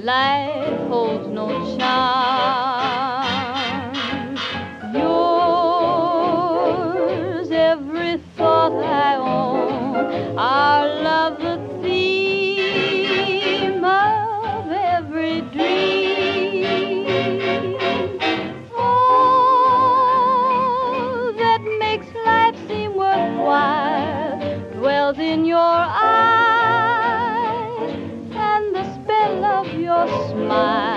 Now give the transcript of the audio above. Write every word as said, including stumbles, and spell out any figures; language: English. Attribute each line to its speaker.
Speaker 1: life holds no charm. Yours, every thought I own, our love the theme of every dream. Oh, that makes life seem worthwhile dwells in your eyes, and the spell of your smile